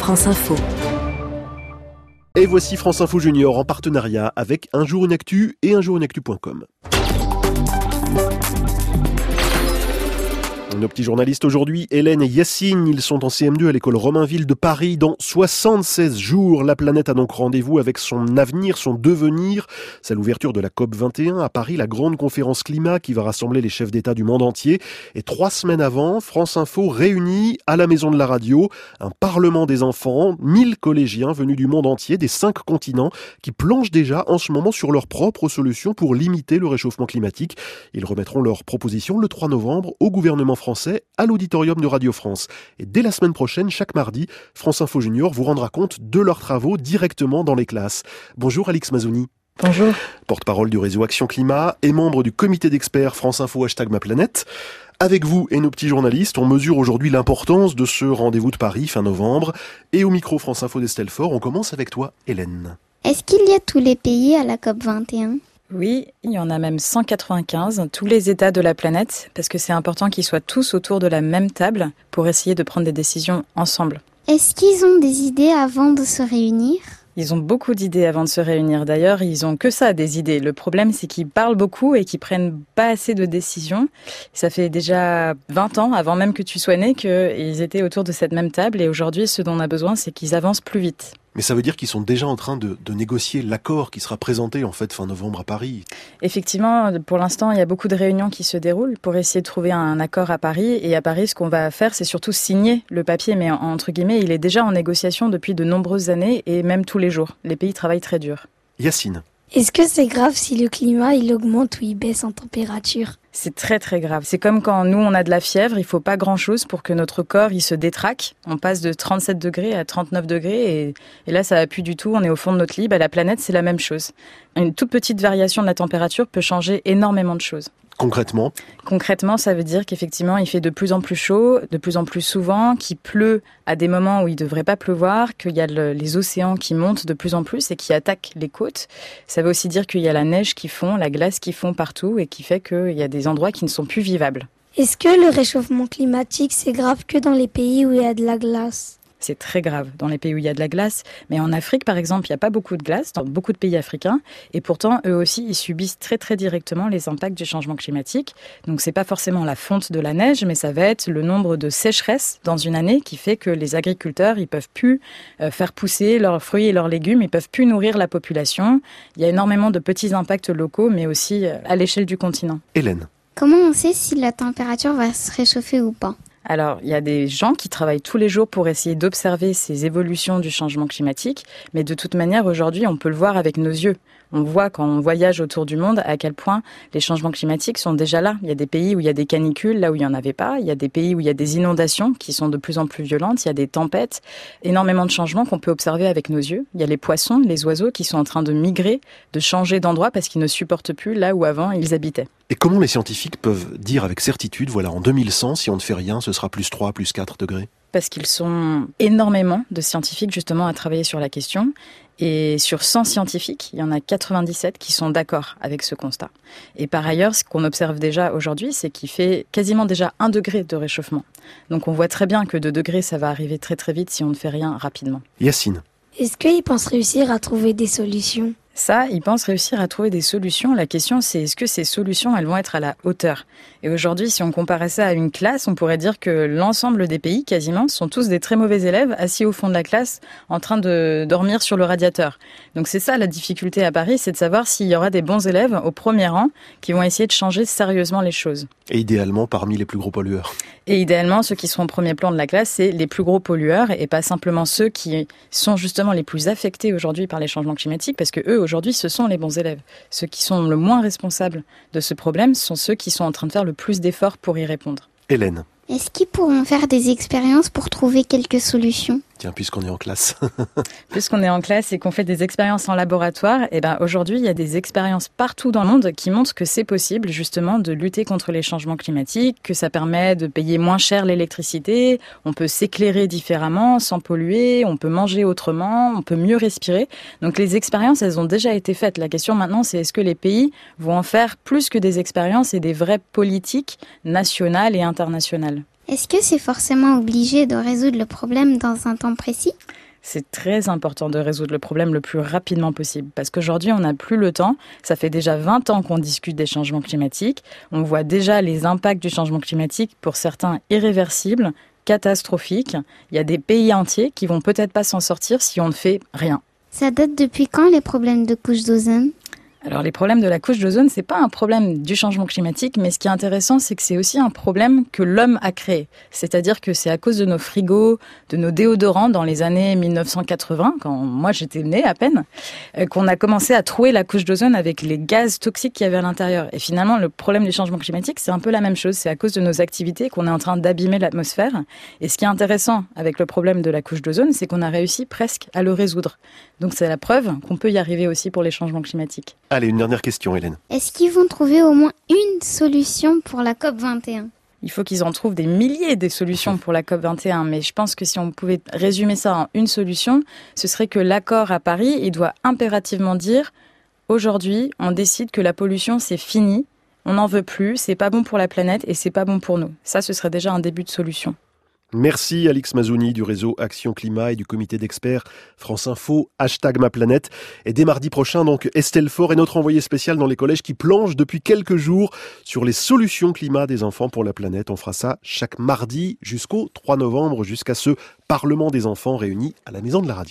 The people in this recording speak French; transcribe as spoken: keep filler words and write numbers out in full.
France Info. Et voici France Info Junior en partenariat avec Un Jour Une Actu et un jour une actu point com. Nos petits journalistes aujourd'hui, Hélène et Yacine, ils sont en C M deux à l'école Romainville de Paris. Dans soixante-seize jours, la planète a donc rendez-vous avec son avenir, son devenir. C'est l'ouverture de la COP vingt et un à Paris, la grande conférence climat qui va rassembler les chefs d'État du monde entier. Et trois semaines avant, France Info réunit à la Maison de la Radio un parlement des enfants, mille collégiens venus du monde entier, des cinq continents, qui planchent déjà en ce moment sur leurs propres solutions pour limiter le réchauffement climatique. Ils remettront leurs propositions le trois novembre au gouvernement français. français à l'auditorium de Radio France. Et dès la semaine prochaine, chaque mardi, France Info Junior vous rendra compte de leurs travaux directement dans les classes. Bonjour Alix Mazzoni. Bonjour. Porte-parole du réseau Action Climat et membre du comité d'experts France Info hashtag Ma Planète. Avec vous et nos petits journalistes, on mesure aujourd'hui l'importance de ce rendez-vous de Paris fin novembre. Et au micro France Info d'Estelle Faure, on commence avec toi, Hélène. Est-ce qu'il y a tous les pays à la COP vingt et un ? Oui, il y en a même cent quatre-vingt-quinze, tous les États de la planète, parce que c'est important qu'ils soient tous autour de la même table pour essayer de prendre des décisions ensemble. Est-ce qu'ils ont des idées avant de se réunir ? Ils ont beaucoup d'idées avant de se réunir. D'ailleurs, ils ont que ça, des idées. Le problème, c'est qu'ils parlent beaucoup et qu'ils prennent pas assez de décisions. Ça fait déjà vingt ans, avant même que tu sois né, qu'ils étaient autour de cette même table. Et aujourd'hui, ce dont on a besoin, c'est qu'ils avancent plus vite. Mais ça veut dire qu'ils sont déjà en train de, de négocier l'accord qui sera présenté en fait fin novembre à Paris. Effectivement, pour l'instant, il y a beaucoup de réunions qui se déroulent pour essayer de trouver un accord à Paris. Et à Paris, ce qu'on va faire, c'est surtout signer le papier. Mais entre guillemets, il est déjà en négociation depuis de nombreuses années et même tous les jours. Les pays travaillent très dur. Yacine. Est-ce que c'est grave si le climat il augmente ou il baisse en température ? C'est très très grave. C'est comme quand nous on a de la fièvre, il faut pas grand chose pour que notre corps il se détraque. On passe de trente-sept degrés à trente-neuf degrés et, et là ça va plus du tout, on est au fond de notre lit. Bah, la planète c'est la même chose. Une toute petite variation de la température peut changer énormément de choses. Concrètement ? Concrètement, ça veut dire qu'effectivement, il fait de plus en plus chaud, de plus en plus souvent, qu'il pleut à des moments où il ne devrait pas pleuvoir, qu'il y a le, les océans qui montent de plus en plus et qui attaquent les côtes. Ça veut aussi dire qu'il y a la neige qui fond, la glace qui fond partout et qui fait qu'il y a des endroits qui ne sont plus vivables. Est-ce que le réchauffement climatique, c'est grave que dans les pays où il y a de la glace ? C'est très grave dans les pays où il y a de la glace. Mais en Afrique, par exemple, il n'y a pas beaucoup de glace dans beaucoup de pays africains. Et pourtant, eux aussi, ils subissent très, très directement les impacts du changement climatique. Donc, c'est pas forcément la fonte de la neige, mais ça va être le nombre de sécheresses dans une année qui fait que les agriculteurs, ils peuvent plus faire pousser leurs fruits et leurs légumes. Ils peuvent plus nourrir la population. Il y a énormément de petits impacts locaux, mais aussi à l'échelle du continent. Hélène. Comment on sait si la température va se réchauffer ou pas ? Alors, il y a des gens qui travaillent tous les jours pour essayer d'observer ces évolutions du changement climatique, mais de toute manière, aujourd'hui, on peut le voir avec nos yeux. On voit quand on voyage autour du monde à quel point les changements climatiques sont déjà là. Il y a des pays où il y a des canicules, là où il n'y en avait pas. Il y a des pays où il y a des inondations qui sont de plus en plus violentes. Il y a des tempêtes. Énormément de changements qu'on peut observer avec nos yeux. Il y a les poissons, les oiseaux qui sont en train de migrer, de changer d'endroit parce qu'ils ne supportent plus là où avant ils habitaient. Et comment les scientifiques peuvent dire avec certitude, voilà, en deux mille cent, si on ne fait rien, ce sera plus trois, plus quatre degrés ? Parce qu'ils sont énormément de scientifiques justement à travailler sur la question. Et sur cent scientifiques, il y en a quatre-vingt-dix-sept qui sont d'accord avec ce constat. Et par ailleurs, ce qu'on observe déjà aujourd'hui, c'est qu'il fait quasiment déjà un degré de réchauffement. Donc on voit très bien que deux degrés, ça va arriver très très vite si on ne fait rien rapidement. Yacine. Est-ce qu'ils pensent réussir à trouver des solutions ? Ça, ils pensent réussir à trouver des solutions. La question, c'est est-ce que ces solutions, elles vont être à la hauteur ? Et aujourd'hui, si on comparait ça à une classe, on pourrait dire que l'ensemble des pays, quasiment, sont tous des très mauvais élèves assis au fond de la classe en train de dormir sur le radiateur. Donc c'est ça la difficulté à Paris, c'est de savoir s'il y aura des bons élèves au premier rang qui vont essayer de changer sérieusement les choses. Et idéalement parmi les plus gros pollueurs. Et idéalement, ceux qui seront au premier plan de la classe, c'est les plus gros pollueurs et pas simplement ceux qui sont justement les plus affectés aujourd'hui par les changements climatiques, parce que eux, aujourd'hui, ce sont les bons élèves. Ceux qui sont le moins responsables de ce problème sont ceux qui sont en train de faire le plus d'efforts pour y répondre. Hélène. Est-ce qu'ils pourront faire des expériences pour trouver quelques solutions ? Tiens, puisqu'on est en classe. Puisqu'on est en classe et qu'on fait des expériences en laboratoire, et ben aujourd'hui, il y a des expériences partout dans le monde qui montrent que c'est possible justement de lutter contre les changements climatiques, que ça permet de payer moins cher l'électricité, on peut s'éclairer différemment, sans polluer, on peut manger autrement, on peut mieux respirer. Donc les expériences, elles ont déjà été faites. La question maintenant, c'est est-ce que les pays vont en faire plus que des expériences et des vraies politiques nationales et internationales ? Est-ce que c'est forcément obligé de résoudre le problème dans un temps précis ? C'est très important de résoudre le problème le plus rapidement possible parce qu'aujourd'hui, on n'a plus le temps. Ça fait déjà vingt ans qu'on discute des changements climatiques. On voit déjà les impacts du changement climatique, pour certains irréversibles, catastrophiques. Il y a des pays entiers qui vont peut-être pas s'en sortir si on ne fait rien. Ça date depuis quand les problèmes de couche d'ozone ? Alors les problèmes de la couche d'ozone, c'est pas un problème du changement climatique, mais ce qui est intéressant, c'est que c'est aussi un problème que l'homme a créé. C'est-à-dire que c'est à cause de nos frigos, de nos déodorants dans les années mille neuf cent quatre-vingts, quand moi j'étais née à peine, qu'on a commencé à trouer la couche d'ozone avec les gaz toxiques qu'il y avait à l'intérieur. Et finalement, le problème du changement climatique, c'est un peu la même chose. C'est à cause de nos activités qu'on est en train d'abîmer l'atmosphère. Et ce qui est intéressant avec le problème de la couche d'ozone, c'est qu'on a réussi presque à le résoudre. Donc c'est la preuve qu'on peut y arriver aussi pour les changements climatiques. Allez, une dernière question, Hélène. Est-ce qu'ils vont trouver au moins une solution pour la COP vingt et un ? Il faut qu'ils en trouvent des milliers des solutions pour la COP vingt et un, mais je pense que si on pouvait résumer ça en une solution, ce serait que l'accord à Paris, il doit impérativement dire « Aujourd'hui, on décide que la pollution, c'est fini, on n'en veut plus, c'est pas bon pour la planète et c'est pas bon pour nous ». Ça, ce serait déjà un début de solution. Merci Alix Mazzoni du réseau Action Climat et du comité d'experts France Info, hashtag Ma Planète. Et dès mardi prochain, donc, Estelle Faure est notre envoyée spéciale dans les collèges qui planchent depuis quelques jours sur les solutions climat des enfants pour la planète. On fera ça chaque mardi jusqu'au trois novembre, jusqu'à ce Parlement des enfants réunis à la Maison de la Radio.